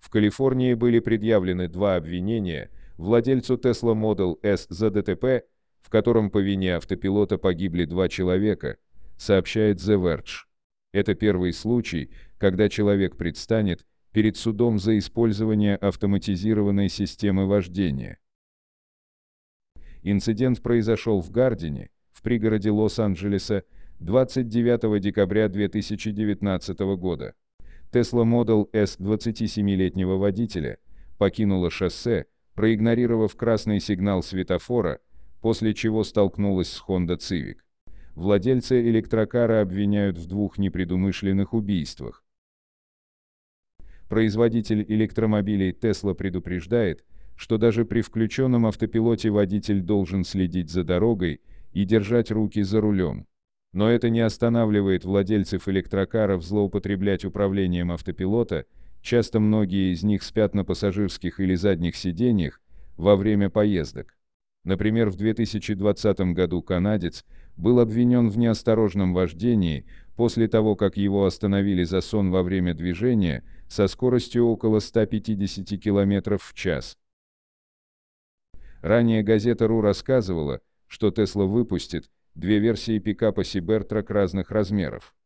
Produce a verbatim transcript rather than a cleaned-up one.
Калифорнии были предъявлены два обвинения владельцу Tesla Model S за ДТП, в котором по вине автопилота погибли два человека, сообщает The Verge. Это первый случай, когда человек предстанет перед судом за использование автоматизированной системы вождения. Инцидент произошел в Гардине, в пригороде Лос-Анджелеса, двадцать девятого декабря две тысячи девятнадцатого года. Tesla Model S двадцатисемилетнего водителя покинула шоссе, проигнорировав красный сигнал светофора, после чего столкнулась с Honda Civic. Владельца электрокара обвиняют в двух непредумышленных убийствах. Производитель электромобилей Tesla предупреждает, что даже при включенном автопилоте водитель должен следить за дорогой и держать руки за рулем. Но это не останавливает владельцев электрокаров злоупотреблять управлением автопилота, часто многие из них спят на пассажирских или задних сиденьях во время поездок. Например, в две тысячи двадцатом году канадец был обвинен в неосторожном вождении после того, как его остановили за сон во время движения со скоростью около ста пятидесяти километров в час. Ранее газета РУ рассказывала, что Tesla выпустит две версии пикапа Cybertruck разных размеров.